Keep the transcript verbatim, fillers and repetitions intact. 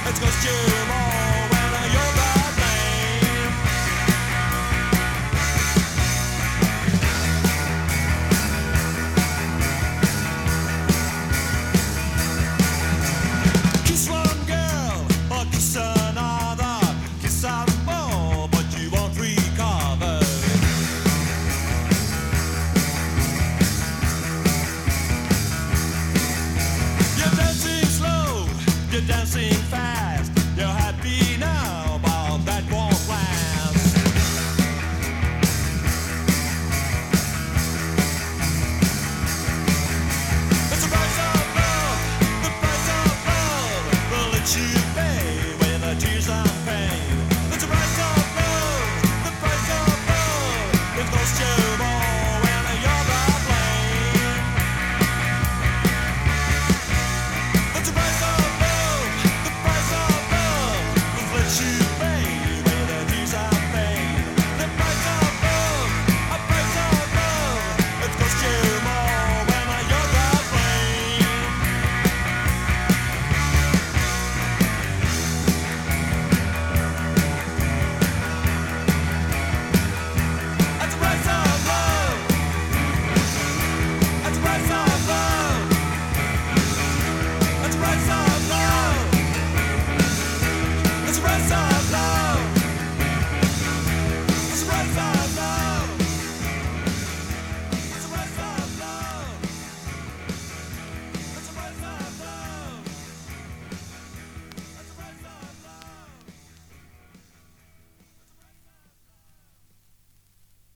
It's cost you more when you're the blame. Kiss one girl or kiss another. Kiss out more, but you won't recover. You're dancing slow, you're dancing fast. You're happy now, but that won't last. It's the price of love, the price of love will let you pay.